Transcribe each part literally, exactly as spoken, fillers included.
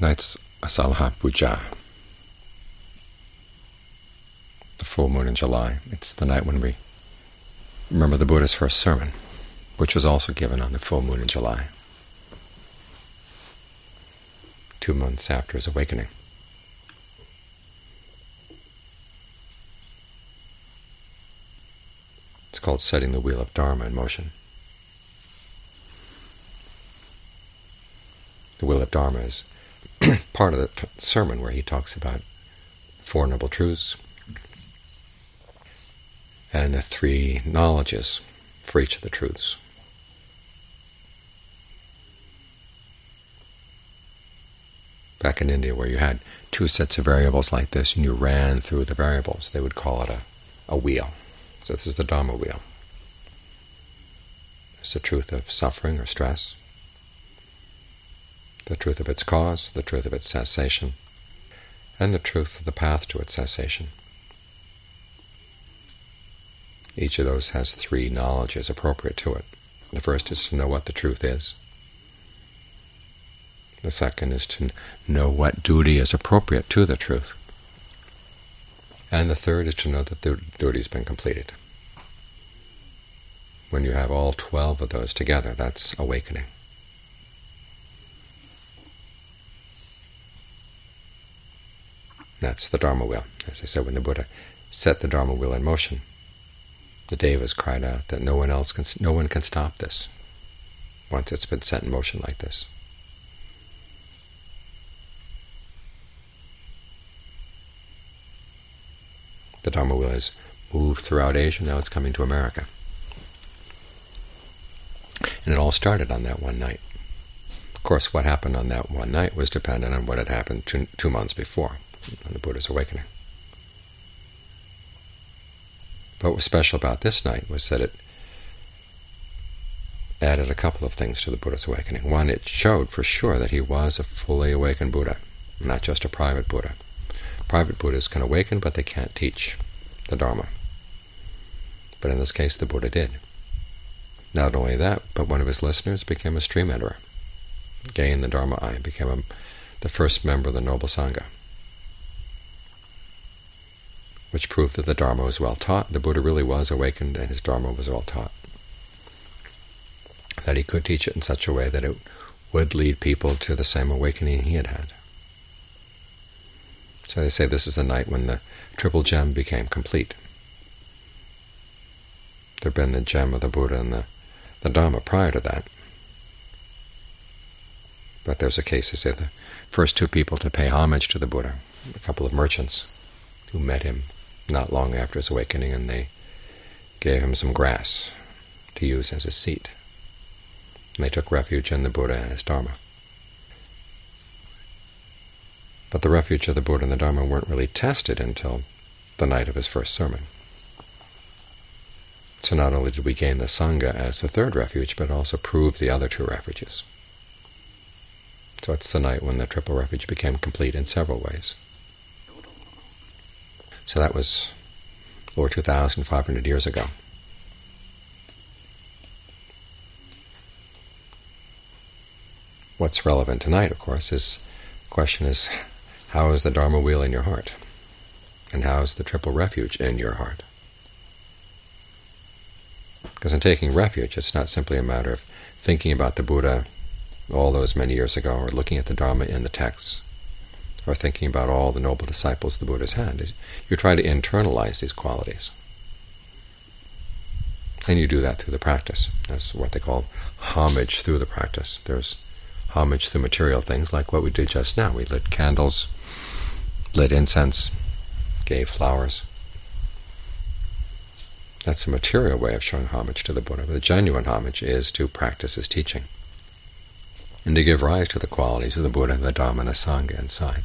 Tonight's Asalha Puja, the full moon in July. It's the night when we remember the Buddha's first sermon, which was also given on the full moon in July, two months after his awakening. It's called Setting the Wheel of Dharma in Motion. The Wheel of Dharma is part of the t sermon where he talks about Four Noble Truths and the three knowledges for each of the truths. Back in India, where you had two sets of variables like this and you ran through the variables, they would call it a, a wheel. So this is the Dharma wheel. It's the truth of suffering or stress, the truth of its cause, the truth of its cessation, and the truth of the path to its cessation. Each of those has three knowledges appropriate to it. The first is to know what the truth is. The second is to know what duty is appropriate to the truth. And the third is to know that the duty has been completed. When you have all twelve of those together, that's awakening. That's the Dharma wheel. As I said, when the Buddha set the Dharma wheel in motion, the Devas cried out that no one else can, no one can stop this once it's been set in motion like this. The Dharma wheel has moved throughout Asia. Now it's coming to America, and it all started on that one night. Of course, what happened on that one night was dependent on what had happened two, two months before, on the Buddha's awakening. But what was special about this night was that it added a couple of things to the Buddha's awakening. One, it showed for sure that he was a fully awakened Buddha, not just a private Buddha. Private Buddhas can awaken, but they can't teach the Dharma. But in this case, the Buddha did. Not only that, but one of his listeners became a stream enterer, gained the Dharma eye, became a, the first member of the Noble Sangha, which proved that the Dharma was well taught. The Buddha really was awakened, and his Dharma was well taught, that he could teach it in such a way that it would lead people to the same awakening he had had. So they say this is the night when the triple gem became complete. There had been the gem of the Buddha and the, the Dharma prior to that. But there's a case, they say, the first two people to pay homage to the Buddha, a couple of merchants who met him not long after his awakening, and they gave him some grass to use as a seat. And they took refuge in the Buddha and his Dharma. But the refuge of the Buddha and the Dharma weren't really tested until the night of his first sermon. So not only did we gain the Sangha as the third refuge, but also proved the other two refuges. So it's the night when the triple refuge became complete in several ways. So that was over two thousand five hundred years ago. What's relevant tonight, of course, is the question is, how is the Dharma wheel in your heart? And how is the triple refuge in your heart? Because in taking refuge, it's not simply a matter of thinking about the Buddha all those many years ago, or looking at the Dharma in the texts, or thinking about all the noble disciples the Buddha's had. You try to internalize these qualities. And you do that through the practice. That's what they call homage through the practice. There's homage through material things, like what we did just now. We lit candles, lit incense, gave flowers. That's a material way of showing homage to the Buddha. But the genuine homage is to practice his teaching, and to give rise to the qualities of the Buddha, the Dharma, and the Sangha inside.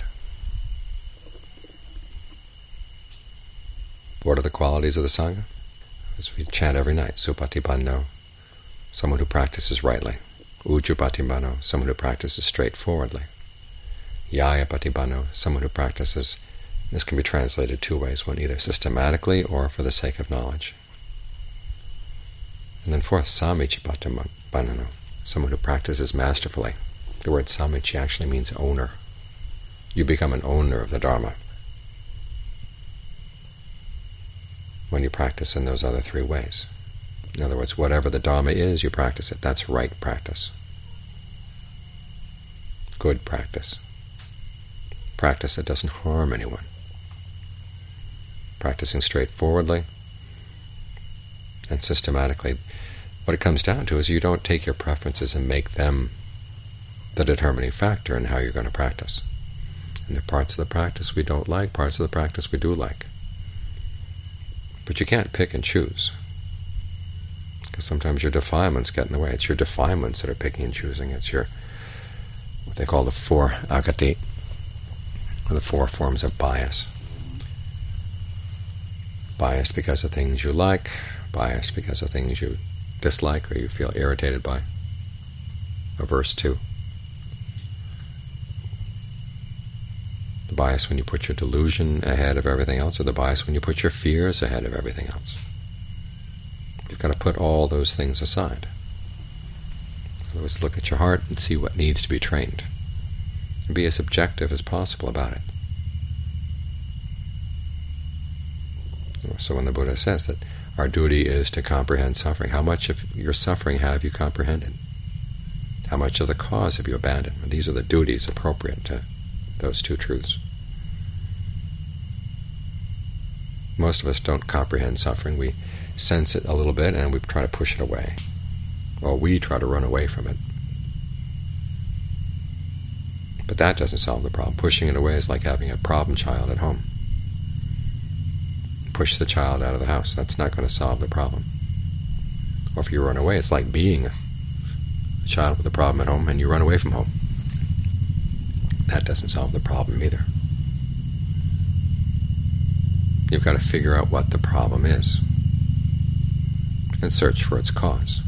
What are the qualities of the Sangha? As we chant every night, Supatipanno, someone who practices rightly. Ujjupatipanno, someone who practices straightforwardly. Yayapatipanno, someone who practices, this can be translated two ways, one either systematically or for the sake of knowledge. And then fourth, Samichipatipanno, someone who practices masterfully. The word Samichi actually means owner, You become an owner of the Dharma when you practice in those other three ways. In other words, whatever the Dharma is, you practice it. That's right practice. Good practice. Practice that doesn't harm anyone. Practicing straightforwardly and systematically. What it comes down to is you don't take your preferences and make them the determining factor in how you're going to practice. And there are parts of the practice we don't like, parts of the practice we do like. But you can't pick and choose, because sometimes your defilements get in the way. It's your defilements that are picking and choosing. It's your, what they call the four agati, or the four forms of bias. Biased because of things you like, biased because of things you dislike or you feel irritated by, averse to. The bias when you put your delusion ahead of everything else, or the bias when you put your fears ahead of everything else. You've got to put all those things aside. In other words, look at your heart and see what needs to be trained, and be as objective as possible about it. So when the Buddha says that our duty is to comprehend suffering, how much of your suffering have you comprehended? How much of the cause have you abandoned? These are the duties appropriate to those two truths. Most of us don't comprehend suffering. We sense it a little bit and we try to push it away, or we try to run away from it. But that doesn't solve the problem. Pushing it away is like having a problem child at home. Push the child out of the house. That's not going to solve the problem. Or if you run away, it's like being a child with a problem at home and you run away from home. That doesn't solve the problem either. You've got to figure out what the problem is and search for its cause.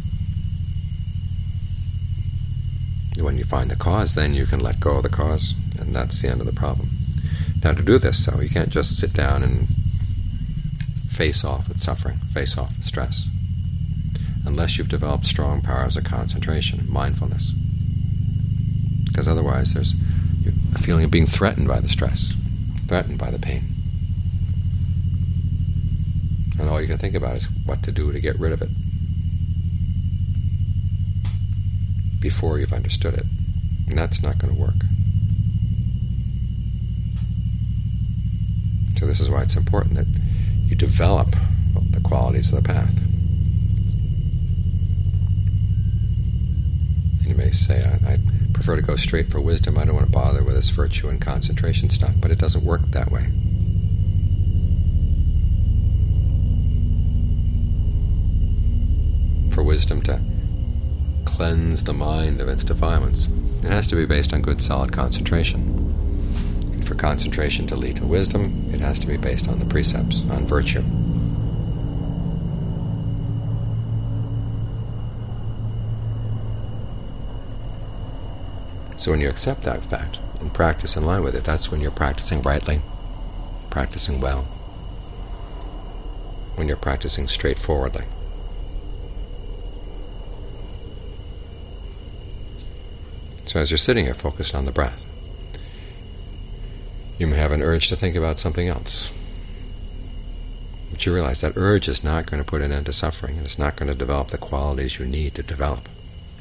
When you find the cause, then you can let go of the cause, and that's the end of the problem. Now, to do this, though, you can't just sit down and face off with suffering, face off with stress, unless you've developed strong powers of concentration, mindfulness. Because otherwise there's a feeling of being threatened by the stress, threatened by the pain. And all you can think about is what to do to get rid of it before you've understood it. And that's not going to work. So this is why it's important that you develop the qualities of the path. And you may say, I, I prefer to go straight for wisdom. I don't want to bother with this virtue and concentration stuff. But it doesn't work that way. For wisdom to cleanse the mind of its defilements, it has to be based on good, solid concentration. And for concentration to lead to wisdom, it has to be based on the precepts, on virtue. So when you accept that fact and practice in line with it, that's when you're practicing rightly, practicing well, when you're practicing straightforwardly. So as you're sitting here focused on the breath, you may have an urge to think about something else. But you realize that urge is not going to put an end to suffering, and it's not going to develop the qualities you need to develop.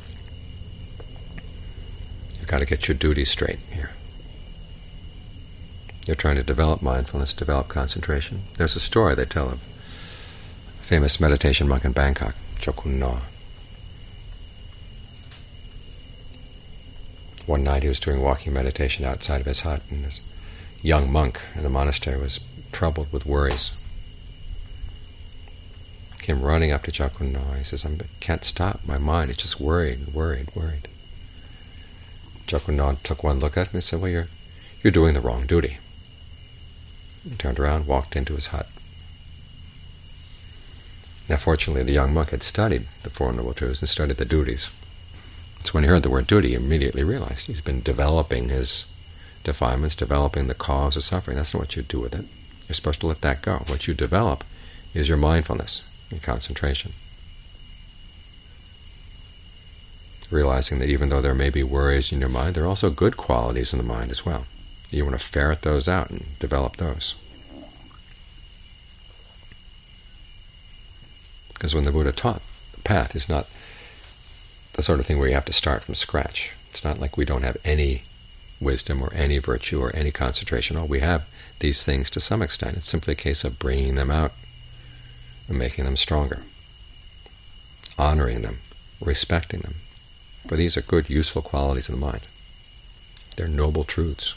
You've got to get your duty straight here. You're trying to develop mindfulness, develop concentration. There's a story they tell of a famous meditation monk in Bangkok, Chokun Na. One night he was doing walking meditation outside of his hut, and this young monk in the monastery was troubled with worries. He came running up to Chokun Na. He says, I can't stop my mind. It's just worried, worried, worried. Chokun Na took one look at him and said, well, you're, you're doing the wrong duty. He turned around, walked into his hut. Now fortunately the young monk had studied the Four Noble Truths and studied the duties. So when he heard the word duty, he immediately realized he's been developing his defilements, developing the cause of suffering. That's not what you do with it. You're supposed to let that go. What you develop is your mindfulness, your concentration. Realizing that even though there may be worries in your mind, there are also good qualities in the mind as well. You want to ferret those out and develop those. Because when the Buddha taught, the path is not the sort of thing where you have to start from scratch. It's not like we don't have any wisdom or any virtue or any concentration. Oh, we have these things to some extent. It's simply a case of bringing them out and making them stronger, honoring them, respecting them. For these are good, useful qualities of the mind. They're noble truths.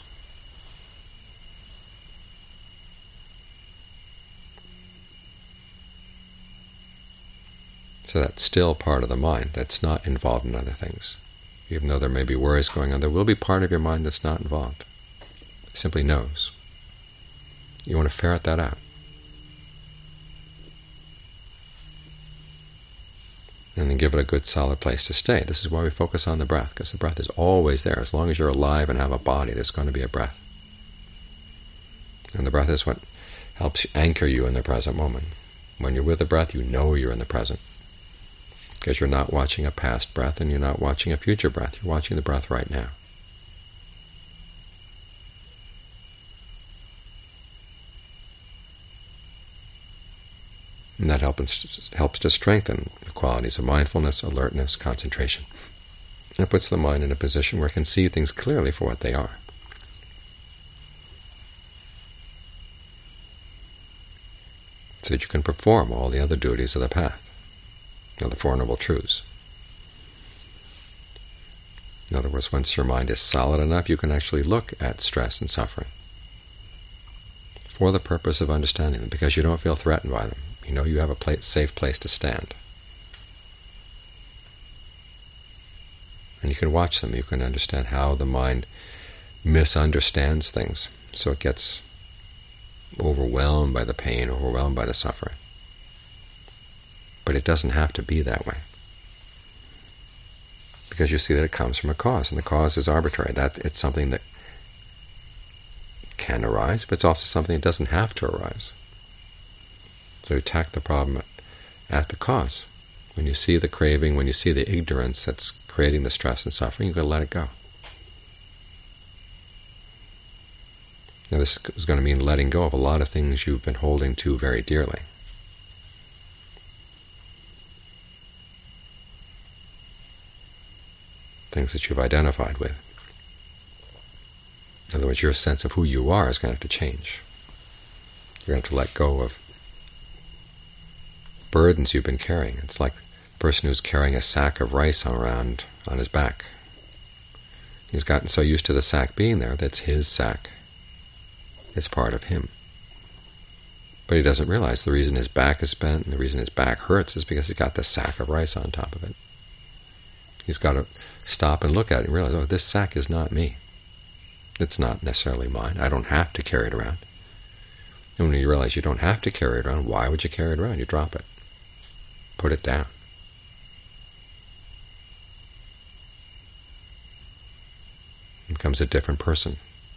So that's still part of the mind that's not involved in other things. Even though there may be worries going on, there will be part of your mind that's not involved. It simply knows. You want to ferret that out. And then give it a good solid place to stay. This is why we focus on the breath, because the breath is always there. As long as you're alive and have a body, there's going to be a breath. And the breath is what helps anchor you in the present moment. When you're with the breath, you know you're in the present, because you're not watching a past breath and you're not watching a future breath. You're watching the breath right now. And that helps, helps to strengthen the qualities of mindfulness, alertness, concentration. It puts the mind in a position where it can see things clearly for what they are. So that you can perform all the other duties of the path, of the Four Noble Truths. In other words, once your mind is solid enough, you can actually look at stress and suffering for the purpose of understanding them, because you don't feel threatened by them. You know you have a place, safe place to stand. And you can watch them. You can understand how the mind misunderstands things, so it gets overwhelmed by the pain, overwhelmed by the suffering. But it doesn't have to be that way, because you see that it comes from a cause, and the cause is arbitrary. That it's something that can arise, but it's also something that doesn't have to arise. So attack the problem at, at the cause. When you see the craving, when you see the ignorance that's creating the stress and suffering, you've got to let it go. Now this is going to mean letting go of a lot of things you've been holding to very dearly. Things that you've identified with. In other words, your sense of who you are is going to have to change. You're going to have to let go of burdens you've been carrying. It's like the person who's carrying a sack of rice around on his back. He's gotten so used to the sack being there that's his sack. It's part of him. But he doesn't realize the reason his back is bent and the reason his back hurts is because he's got the sack of rice on top of it. He's got to stop and look at it and realize, oh, this sack is not me. It's not necessarily mine. I don't have to carry it around. And when you realize you don't have to carry it around, why would you carry it around? You drop it. Put it down. It becomes a different person.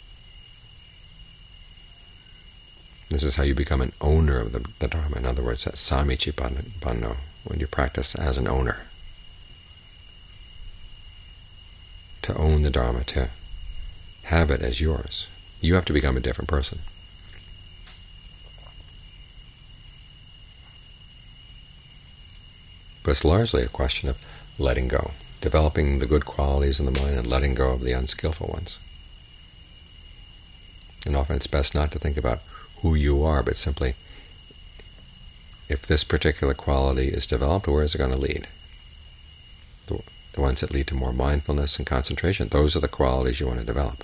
This is how you become an owner of the, the Dharma. In other words, that's Samichi Banno, when you practice as an owner. To own the Dharma, to have it as yours. You have to become a different person. But it's largely a question of letting go, developing the good qualities in the mind and letting go of the unskillful ones. And often it's best not to think about who you are, but simply, if this particular quality is developed, where is it going to lead? The, the ones that lead to more mindfulness and concentration, those are the qualities you want to develop.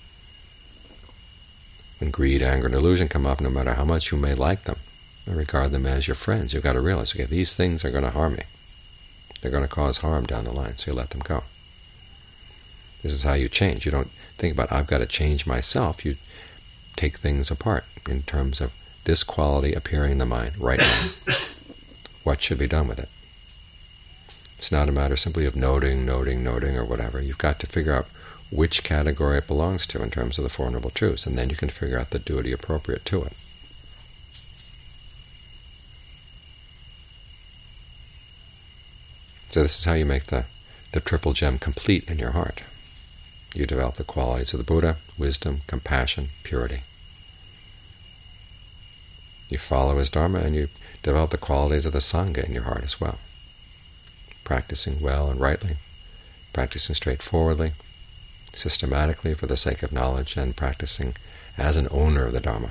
When greed, anger, and illusion come up, no matter how much you may like them, and regard them as your friends, you've got to realize, okay, these things are going to harm me. They're going to cause harm down the line, so you let them go. This is how you change. You don't think about, I've got to change myself. You take things apart in terms of this quality appearing in the mind right now. What should be done with it? It's not a matter simply of noting, noting, noting, or whatever. You've got to figure out which category it belongs to in terms of the Four Noble Truths, and then you can figure out the duty appropriate to it. So this is how you make the, the triple gem complete in your heart. You develop the qualities of the Buddha: wisdom, compassion, purity. You follow his Dharma, and you develop the qualities of the Sangha in your heart as well. Practicing well and rightly, practicing straightforwardly, systematically for the sake of knowledge, and practicing as an owner of the Dharma,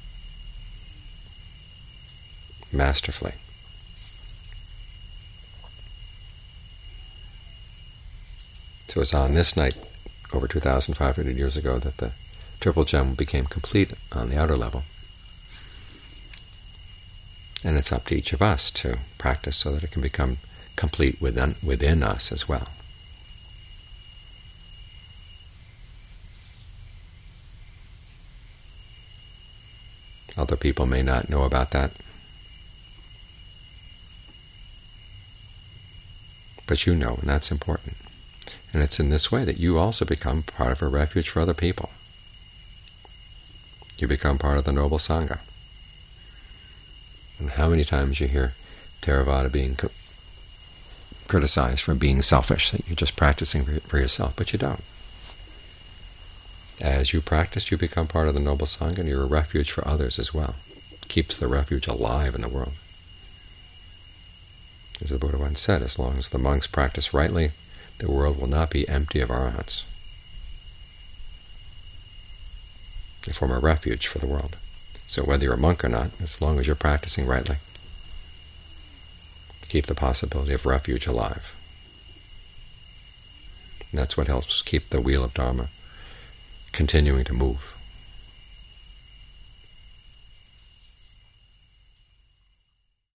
masterfully. So it was on this night, over two thousand five hundred years ago, that the Triple Gem became complete on the outer level. And it's up to each of us to practice so that it can become complete within, within us as well. Other people may not know about that, but you know, and that's important. And it's in this way that you also become part of a refuge for other people. You become part of the Noble Sangha. And how many times you hear Theravada being criticized for being selfish, that you're just practicing for, for yourself, but you don't. As you practice, you become part of the Noble Sangha, and you're a refuge for others as well. It keeps the refuge alive in the world. As the Buddha once said, as long as the monks practice rightly, the world will not be empty of arahants. They form a refuge for the world. So whether you're a monk or not, as long as you're practicing rightly, keep the possibility of refuge alive. And that's what helps keep the wheel of Dharma continuing to move.